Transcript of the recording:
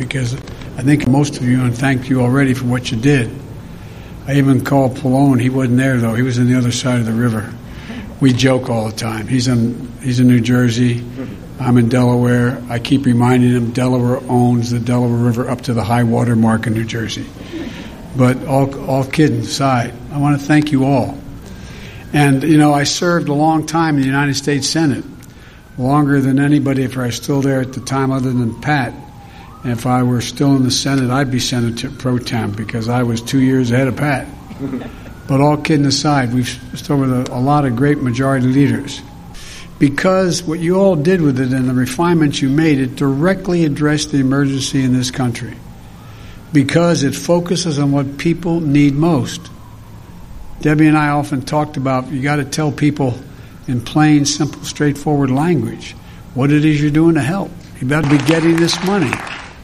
because I think most of you, and thanked you already for what you did. I even called Pallone. He wasn't there, though. He was on the other side of the river. We joke all the time. He's in New Jersey. I'm in Delaware. I keep reminding him Delaware owns the Delaware River up to the high water mark in New Jersey. But all kidding aside, I want to thank you all. And, I served a long time in the United States Senate, longer than anybody if I was still there at the time other than Pat. And if I were still in the Senate, I'd be Senator pro tem because I was 2 years ahead of Pat. But all kidding aside, we've served with a lot of great majority leaders. Because what you all did with it and the refinements you made, it directly addressed the emergency in this country. Because it focuses on what people need most. Debbie and I often talked about you got to tell people in plain, simple, straightforward language what it is you're doing to help. You better be getting this money.